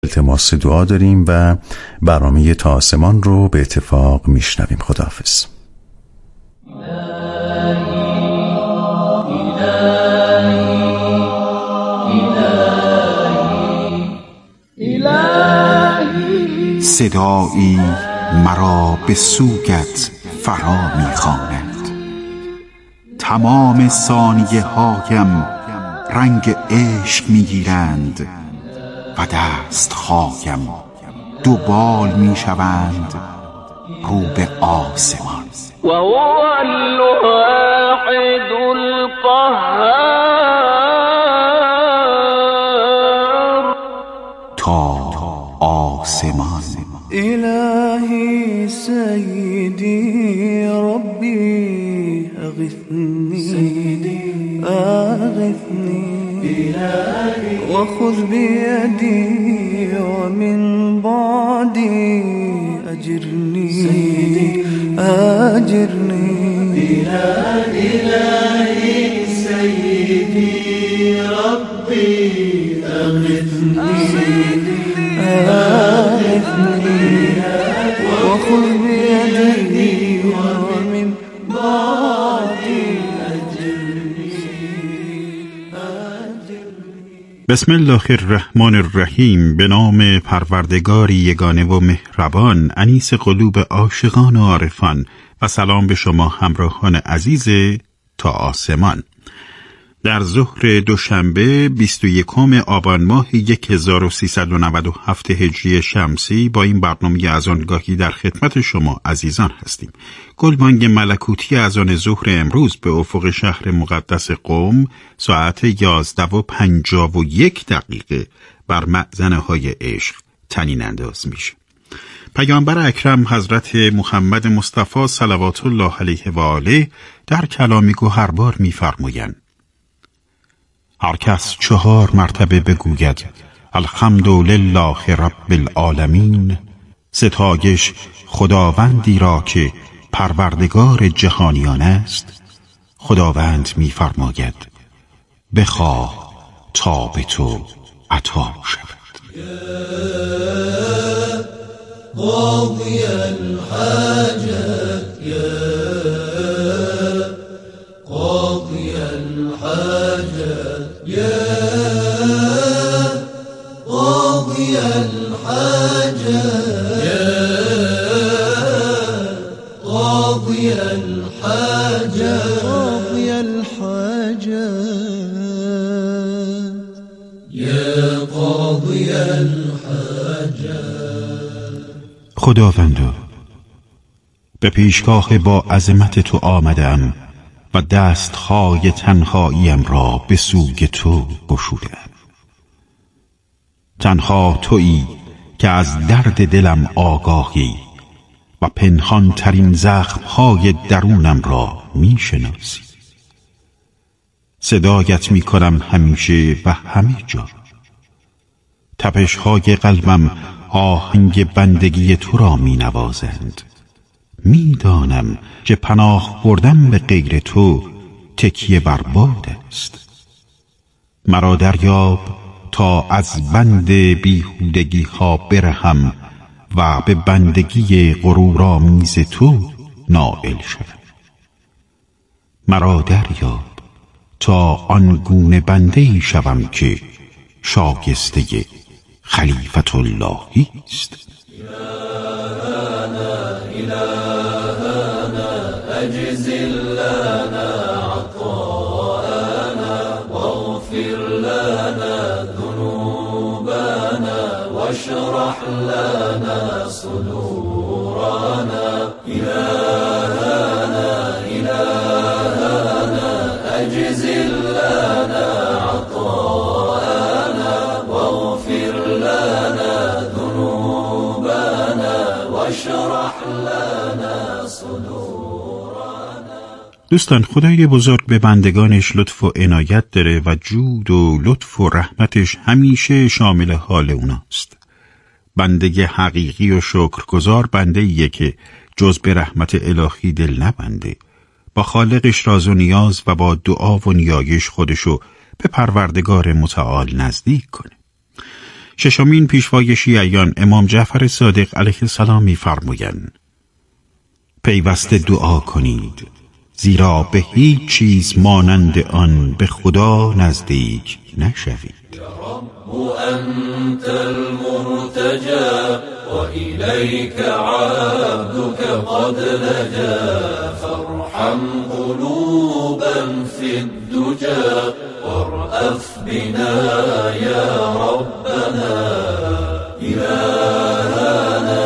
التماس دعا داریم و برنامه تا آسمان رو به اتفاق میشنویم. خداحافظ. صدایی مرا به سوگت فرا می‌خواند، تمام ثانیه هایم رنگ عشق میگیرند و دست‌هایم دوبال میشوند رو به آسمان. و هو الواحد القهار. تا آسمان. إلهي سيدي ربي أغثني أغثني وخذ بيدي ومن بعدي أجرني أجرني. إلهي سيدي ربي أغثني وخذ بيدي ومن بعدي أجرني. بسم الله الرحمن الرحیم. به نام پروردگاری یگانه و مهربان، انیس قلوب عاشقان و عارفان، و سلام به شما همراهان عزیز تا آسمان. در ظهر دوشنبه 21 آبان ماه 1397 هجری شمسی با این برنامه اذانگاهی در خدمت شما عزیزان هستیم. گلبانگ ملکوتی اذان ظهر امروز به افق شهر مقدس قم ساعت 11:51 بر مأذنه های عشق طنین انداز میشه. پیامبر اکرم حضرت محمد مصطفی صلوات الله علیه و آله در کلامی گوهربار می‌فرمایند: هر کس 4 مرتبه بگوید الحمدلله رب العالمین، ستایش خداوندی را که پروردگار جهانیان است، خداوند می‌فرماید بخواه تا به تو عطا شود. قاضي الحاجات يا قاضي الحاجات يا قاضي الحاجات يا قاضي الحاجات قاضي الحاجات يا قاضي الحاجات. خداوندا، به پیشگاه با عظمت تو آمدم و دستهای تنهاییم را به سوی تو گشودم. تنها تویی که از درد دلم آگاهی و پنهان ترین زخمهای درونم را می شناسی. صدایت می کنم همیشه و همه جا. تپش‌های قلبم آهنگ بندگی تو را می نوازند. می دانم که پناه بردن به غیر تو تکیه بر باد است. مرا دریاب تا از بند بیهودگی ها برهم و به بندگی غرورآمیز تو نائل شوم. مرا دریاب تا آنگونه بنده‌ای شوم که شایسته خلیفت اللهی است. أجزل لنا عطاءنا واغفر لنا ذنوبنا واشرح لنا صدورنا. إلهنا إلهنا أجزل لنا عطاءنا واغفر لنا ذنوبنا واشرح لنا صدورنا. دوستان، خدای بزرگ به بندگانش لطف و عنایت داره و جود و لطف و رحمتش همیشه شامل حال اوناست. بنده حقیقی و شکرگزار بنده‌ایه که جز به رحمت الهی دل نبنده، با خالقش راز و نیاز و با دعا و نیایش خودشو به پروردگار متعال نزدیک کنه. ششمین پیشوای شیعیان امام جعفر صادق علیه السلام می‌فرمایند: پیوسته دعا کنید، زیرا به هیچ چیز مانند آن به خدا نزدیک نشوید. أنت المرتجى وإليك عبدك قد لجا فارحم قلوبا في الدجى وارأف بنا يا ربنا إلهنا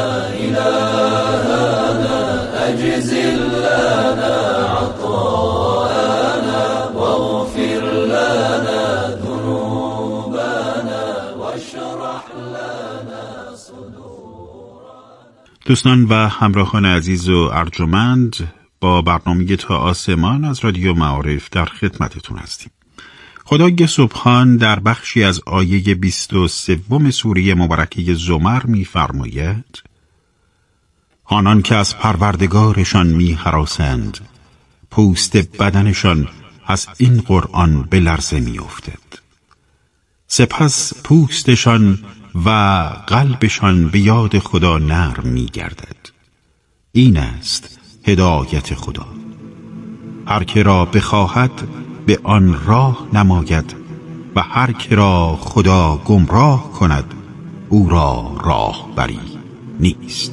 أجزل لنا عطاءنا واغفر لنا دوستان و همراهان عزیز و ارجمند، با برنامه تا آسمان از رادیو معارف در خدمتتون هستیم. خدای سبحان در بخشی از آیه 23 سوره مبارکه زمر می‌فرماید: آنان که از پروردگارشان می‌هراسند، پوست بدنشان از این قرآن به لرزه می‌افتد. سپس پوستشان و قلبشان به یاد خدا نرم می گردد. این است هدایت خدا. هر که را بخواهد به آن راه نماید و هر که را خدا گمراه کند او را راهبری نیست.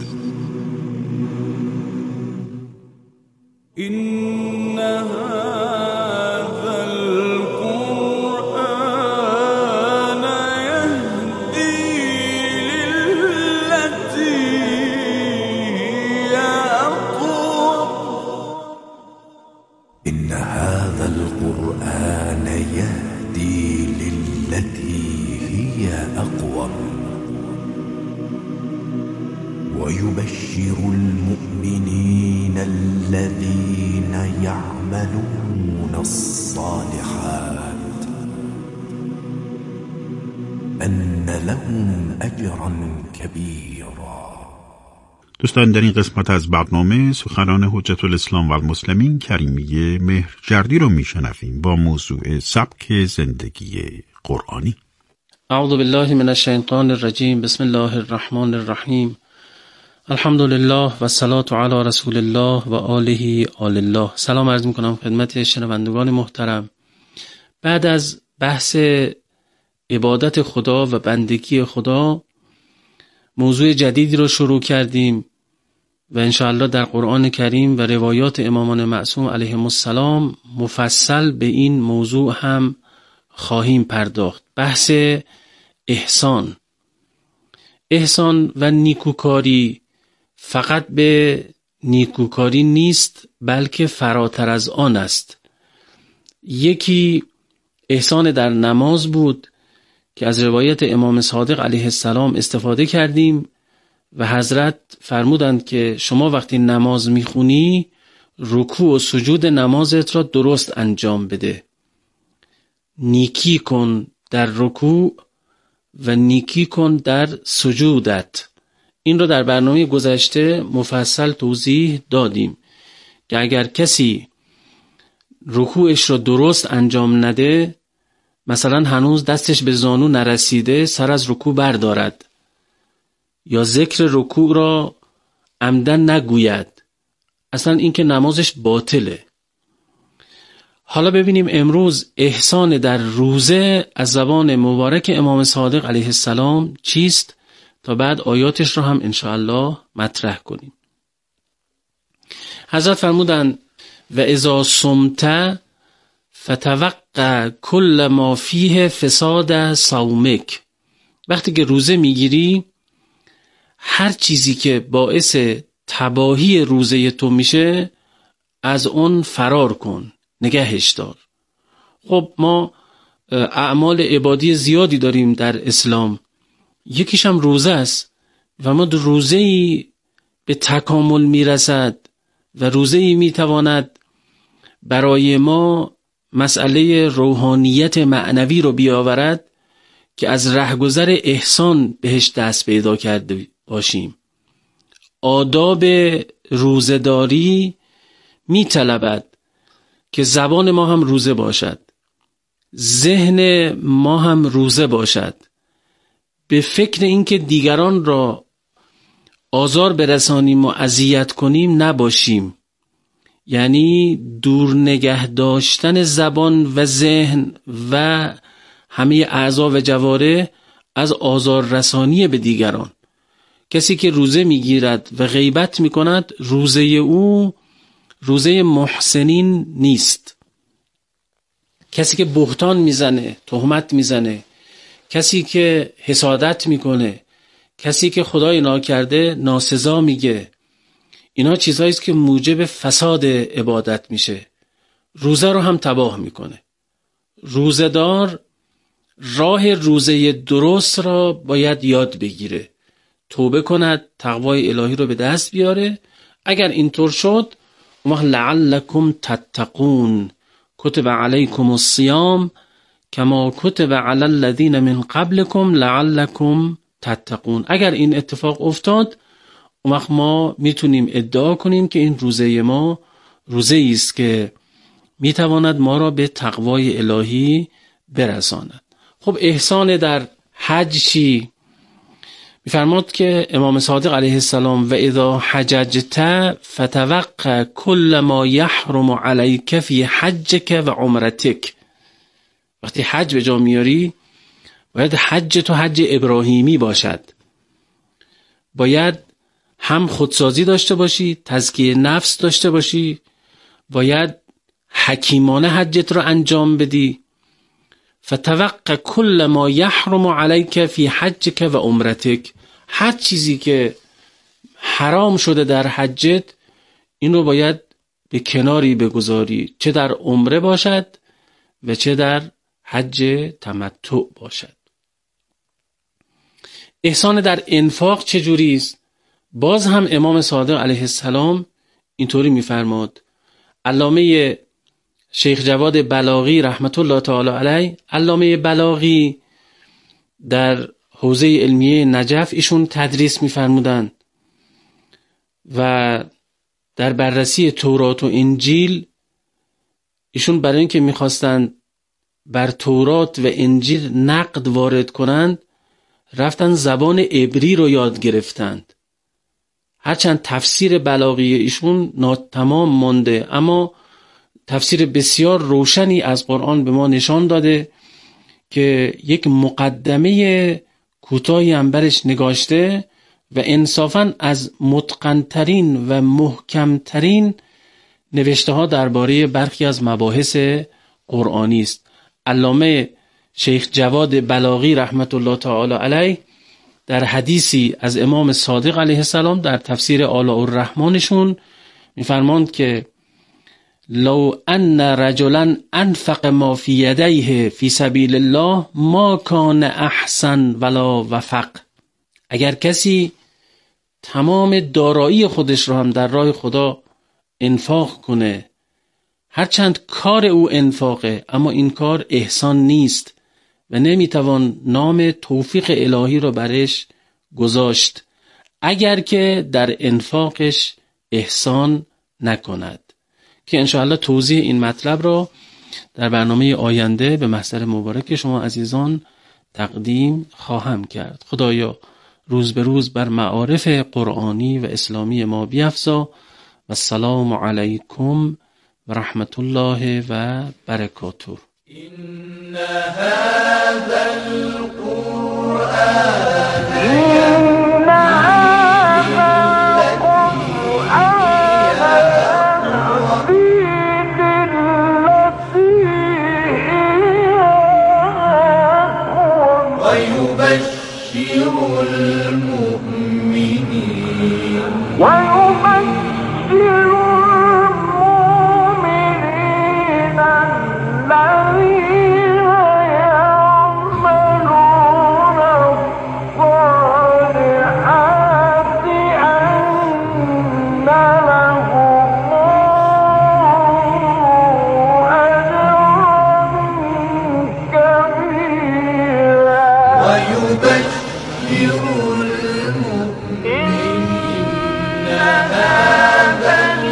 إن هذا القرآن يهدي للتي هي أقوم ويبشر المؤمنين الذين يعملون الصالحات أن لهم أجرا كبيرا. دوستان، در این قسمت از برنامه سخنان حجت الاسلام و المسلمین کریمیه مهرجردی رو میشنویم با موضوع سبک زندگی قرآنی. اعوذ بالله من الشیطان الرجیم. بسم الله الرحمن الرحیم. الحمد لله و الصلاة علی رسول الله و آله آل الله. سلام عرض میکنم خدمت شنوندگان محترم. بعد از بحث عبادت خدا و بندگی خدا، موضوع جدیدی رو شروع کردیم و انشاءالله در قرآن کریم و روایات امامان معصوم علیهم السلام مفصل به این موضوع هم خواهیم پرداخت. بحث احسان. احسان و نیکوکاری فقط به نیکوکاری نیست، بلکه فراتر از آن است. یکی احسان در نماز بود که از روایت امام صادق علیه السلام استفاده کردیم و حضرت فرمودند که شما وقتی نماز میخونی رکوع و سجود نمازت را درست انجام بده. نیکی کن در رکوع و نیکی کن در سجودت. این را در برنامه گذشته مفصل توضیح دادیم که اگر کسی رکوعش را درست انجام نده، مثلا هنوز دستش به زانو نرسیده، سر از رکوع بردارد یا ذکر رکوع را عمدن نگوید، اصلا این که نمازش باطله. حالا ببینیم امروز احسان در روزه از زبان مبارک امام صادق علیه السلام چیست تا بعد آیاتش را هم انشاءالله مطرح کنیم. حضرت فرمودند و اذا صمت فتوقع کل ما فیه فساد صومک. وقتی که روزه میگیری، هر چیزی که باعث تباهی روزه تو میشه از اون فرار کن، نگهش دار. خب ما اعمال عبادی زیادی داریم در اسلام، یکیش هم روزه است و ما روزه‌ای به تکامل میرسد و روزه‌ای میتواند برای ما مسئله روحانیت معنوی رو بیاورد که از رهگذر احسان بهش دست پیدا کرده باشیم. آداب روزه‌داری میطلبد که زبان ما هم روزه باشد، ذهن ما هم روزه باشد، به فکر اینکه دیگران را آزار برسانیم و اذیت کنیم نباشیم. یعنی دور نگه داشتن زبان و ذهن و همه اعضا و جوارح از آزار رسانی به دیگران. کسی که روزه میگیرد و غیبت میکند روزه او روزه محسنین نیست. کسی که بهتان میزنه، تهمت میزنه، کسی که حسادت میکنه، کسی که خدای ناکرده ناسزا میگه، اینا چیزهایی است که موجب فساد عبادت میشه، روزه رو هم تباه میکنه. روزه‌دار راه روزه درست را باید یاد بگیره، توبه کند، تقوای الهی رو به دست بیاره. اگر اینطور شد لعلکم تتقون کتب علیکم الصیام کما کتب علی الذین من قبلکم لعلکم تتقون. اگر این اتفاق افتاد اون وقت ما میتونیم ادعا کنیم که این روزه ما روزه است که میتواند ما را به تقوای الهی برساند. خب احسان در حج چی؟ میفرماد که امام صادق علیه السلام و اذا حججت فتوقع کل ما یحرم علیک فی حجک و عمرتک. وقتی حج به جا میاری باید حج تو حج ابراهیمی باشد. باید هم خودسازی داشته باشی، تزکیه نفس داشته باشی، باید حکیمانه حجت رو انجام بدی. فتوقع کل ما یحرم علیک فی حجک و عمرتک. هر چیزی که حرام شده در حجت این رو باید به کناری بگذاری، چه در عمره باشد و چه در حج تمتع باشد. احسان در انفاق چجوری است؟ باز هم امام صادق علیه السلام اینطوری میفرماد. علامه شیخ جواد بلاغی رحمت الله تعالی علیه، علامه بلاغی در حوزه علمیه نجف ایشون تدریس میفرمودن و در بررسی تورات و انجیل ایشون برای اینکه میخواستند بر تورات و انجیل نقد وارد کنند رفتن زبان عبری رو یاد گرفتند. هرچند تفسیر بلاغی ایشون ناتمام مانده اما تفسیر بسیار روشنی از قرآن به ما نشان داده که یک مقدمه کوتاهی هم برش نگاشته و انصافاً از متقن‌ترین و محکم‌ترین نوشته ها درباره برخی از مباحث قرآنی است. علامه شیخ جواد بلاغی رحمت الله تعالی علیه در حدیثی از امام صادق علیه السلام در تفسیر آلاء الرحمنشون میفرماند که لو ان رجلا انفق ما فی یدیه فی سبیل الله ما کان احسن ولا وفق. اگر کسی تمام دارایی خودش رو هم در راه خدا انفاق کنه، هرچند کار او انفاقه اما این کار احسان نیست و نمیتوان نام توفیق الهی رو برش گذاشت اگر که در انفاقش احسان نکند، که انشاءالله توضیح این مطلب را در برنامه آینده به محضر مبارک شما عزیزان تقدیم خواهم کرد. خدایا روز به روز بر معارف قرآنی و اسلامی ما بیفزا و السلام علیکم و رحمت الله و برکاته. إن هذا القرآن إن هذا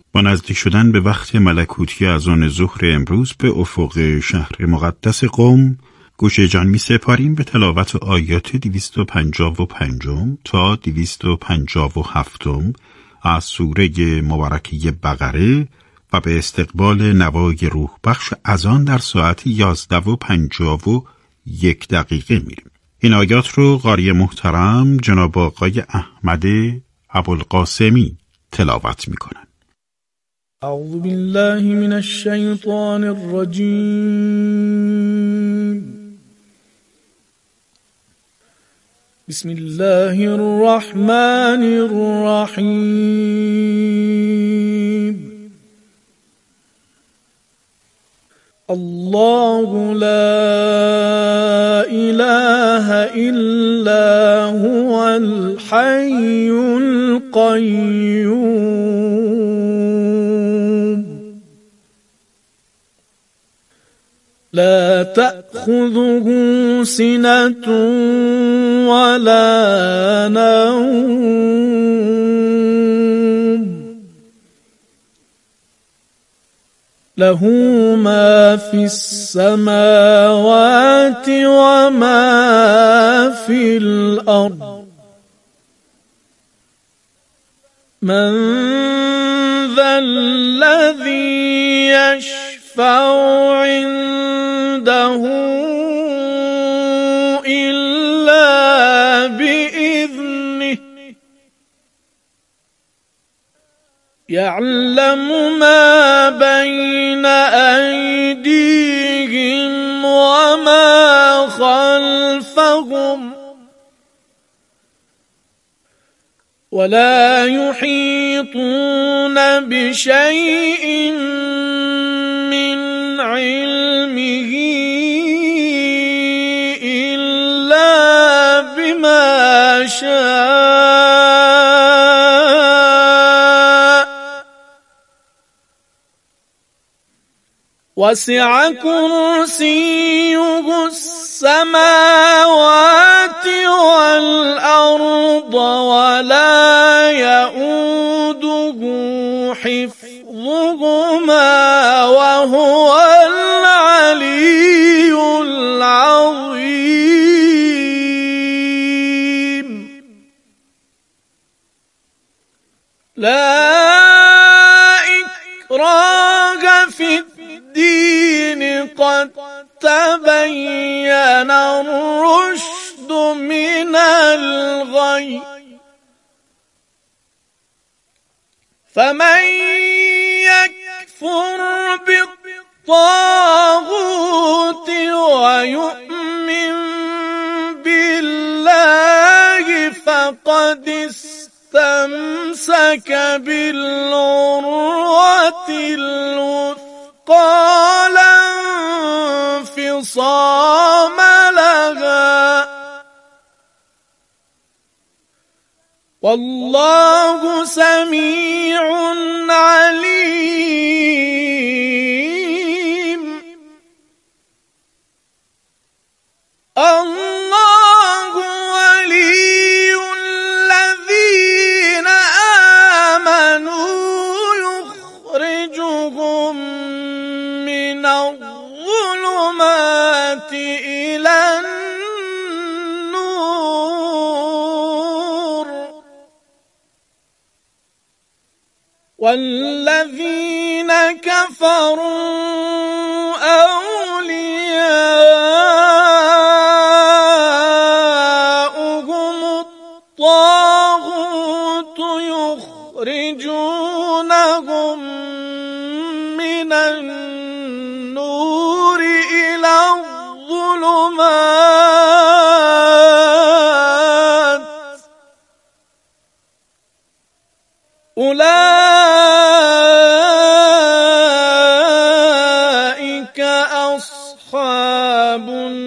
با نزدیک شدن به وقت ملکوتی اذان ظهر امروز به افق شهر مقدس قم، گوش جان می سپاریم به تلاوت آیات 255 تا 257 از سوره مبارکه بقره و به استقبال نوای روح بخش اذان در ساعت 11:51 میریم. این آیات رو قاری محترم جناب آقای احمد ابوالقاسمی تلاوت میکنن. اعوذ بالله من الشیطان الرجیم. بسم الله الرحمن الرحیم. الله لا إله إلا هو الحي القيوم لا تأخذه سنة ولا نوم له ما في السماوات وما في الأرض من ذا الذي يشفع عنده إلا بإذنه يعلم ما بين أيديهم وما خلفهم ولا يحيطون بشيء من علمه إلا بما شاء وسع كرسيه السماوات والأرض ولا يؤوده حفظهما وهو العلي العظيم لا إكراه في الدين قد تبين الرشد من الغي فمن يكفر بالطاغوت ويؤمن بالله فقد استمسك بالعروة الوثقى لا انفصام لها والله سميع عليم الله ولي الذين آمنوا يخرجهم من الظلمات إلى النور والذين كفروا أولياؤهم الطاغوت يخرجونهم من النور إلى الظلمات أولئك أصحاب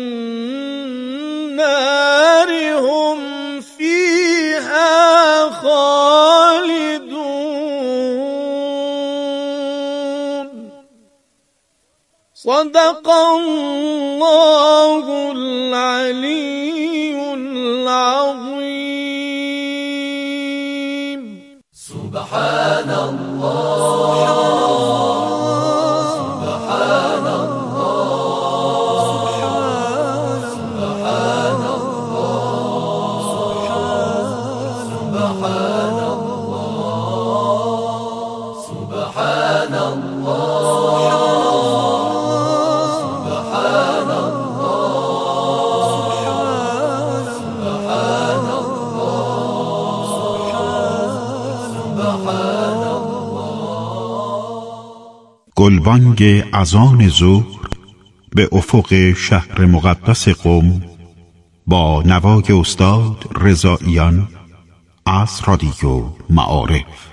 النار هم فيها خالدون صدق الله العلي العظيم. سبحان الله سبحان الله سبحان الله سبحان الله سبحان الله گلبانگ اذان ظهر به افق شهر مقدس قم با نوای استاد رضاییان از رادیو معارف.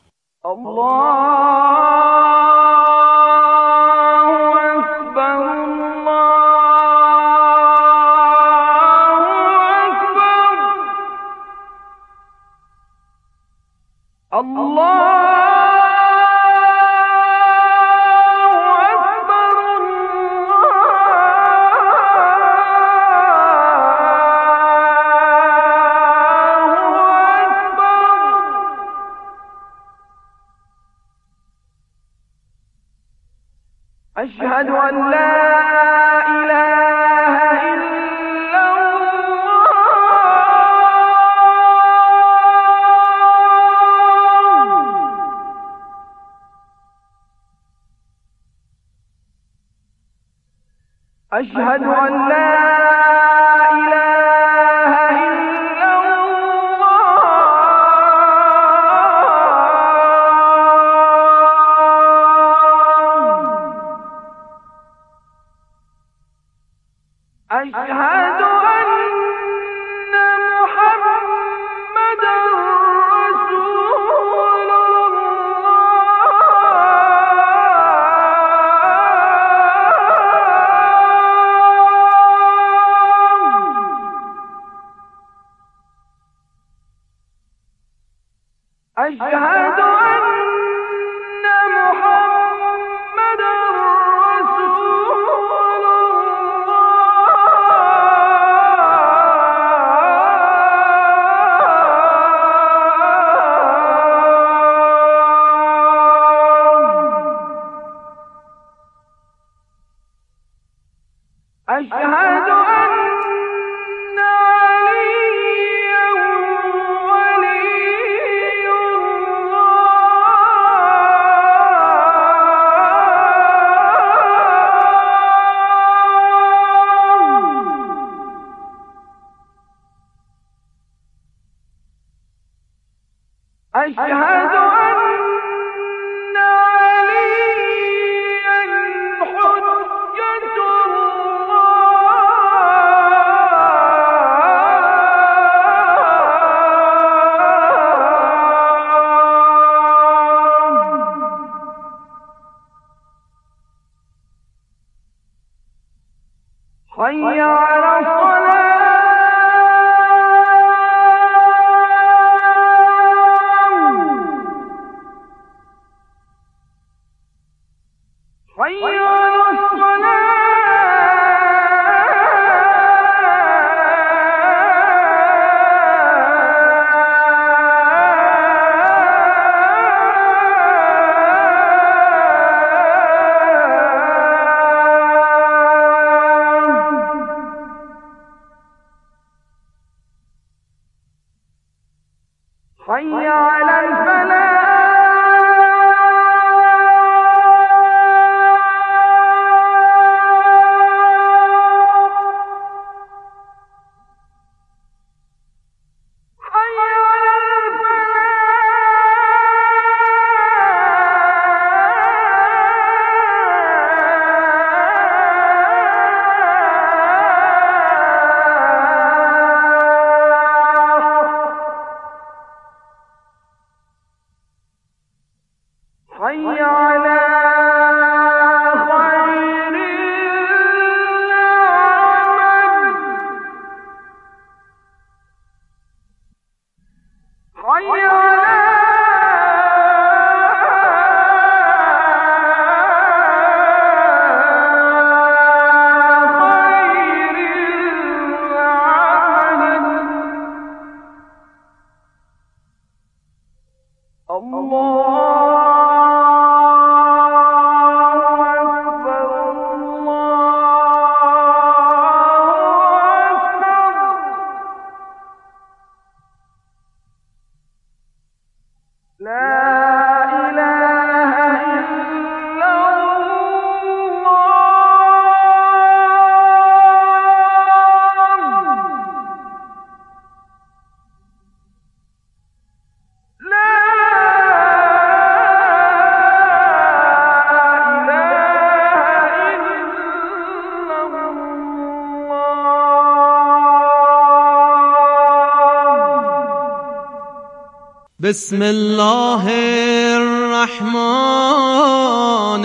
أشهد أن لا إله إلا الله أشهد أن لا إله إلا أشهد أن محمدا رسول الله أشهد أن محمدا رسول أشهد أن عليا ولي الله أشهد أن عليا حجة حي على الصلاة حي على حي على الفلاح بسم الله الرحمن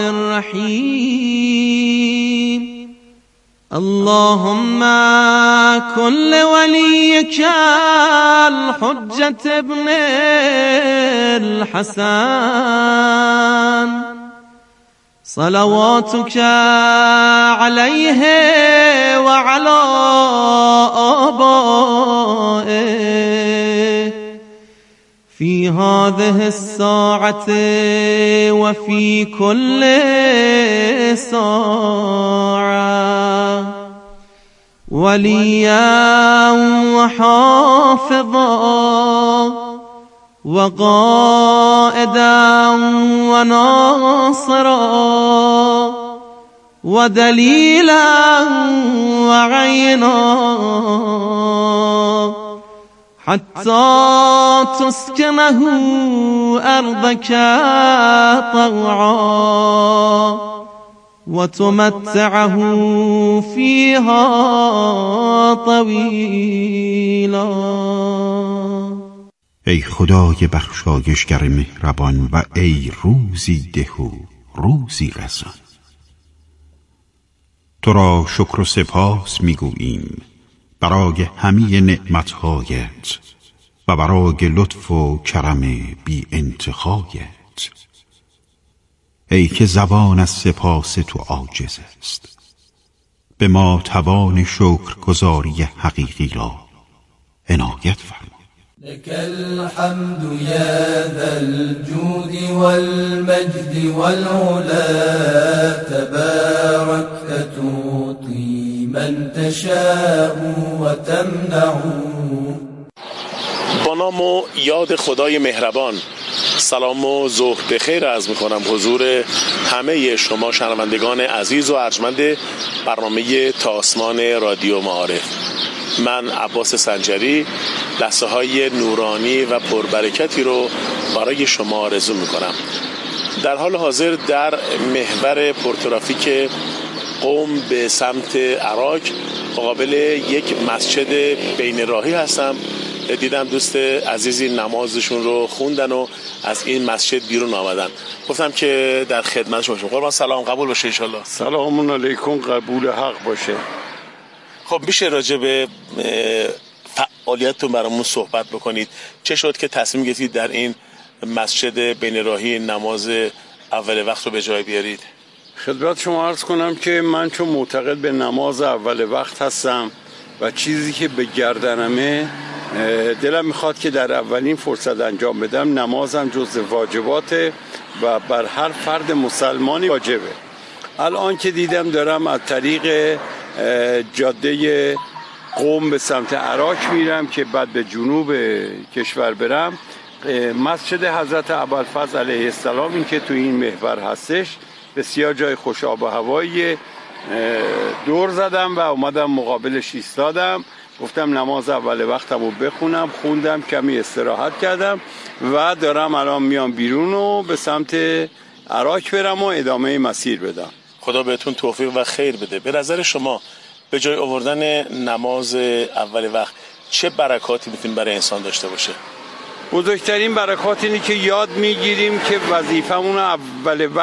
الرحیم اللهم كن وليك الحجة ابن الحسن صلواتك عليه وعلى آبائه في هذه الساعة وفي كل ساعة وليا وحافظا وقائدا وناصرا ودليلا وعينا حتى تسكنه أرضك طوعا وتمتعه فيها طويلا. ای خدای بخشایشگر مهربان و ای روزی ده و روزی رسان، تو را شکر و سپاس میگوییم برای همه نعمتهایت و برای لطف و کرم بی انتهایت. ای که زبان از سپاس تو عاجز است، به ما توان شکرگزاری حقیقی را عنایت فرما. لك الحمد يا ذا الجود والمجد والعلا تباركت تعطي من تشاء وتمنع. با نام و یاد خدای مهربان سلام و ظهر بخیر عرض می‌کنم حضور همه شما شنوندگان عزیز و ارجمند برنامه تا آسمان رادیو معارف. من عباس سنجری لحظه‌های نورانی و پربرکتی رو برای شما آرزو می‌کنم. در حال حاضر در محور پرترافیک قم به سمت عراق مقابل یک مسجد بین راهی هستم. دیدم دوست عزیزی نمازشون رو خوندن و از این مسجد بیرون آمدن. گفتم که در خدمت شما باشم. قربان سلام، قبول باشه ان شاء الله. سلام علیکم، قبول حق باشه. خب میشه راجع به فعالیتتون برامون صحبت بکنید؟ چه شد که تصمیم گرفتید در این مسجد بین راهی نماز اول وقت رو به جای بیارید؟ خدمت شما عرض کنم که من چون معتقد به نماز اول وقت هستم و چیزی که به گردنمه دلم میخواد که در اولین فرصت انجام بدم، نمازم جز واجباته و بر هر فرد مسلمانی واجبه. الان که دیدم دارم از طریق جاده قم به سمت عراق میرم که بعد به جنوب کشور برم، مسجد حضرت ابوالفضل علیه السلام این که تو این محور هستش بسیار جای خوش آب و هوایی، دور زدم و اومدم مقابلش ایستادم، گفتم نماز اول وقتم رو بخونم، خوندم، کمی استراحت کردم و دارم الان میام بیرون و به سمت عراق برم و ادامه مسیر بدم. خدا بهتون توفیق و خیر بده. به نظر شما به جای آوردن نماز اول وقت چه برکاتی میتونه برای انسان داشته باشه؟ بزرگترین برکات اینه که یاد میگیریم که وظیفمون اول وقت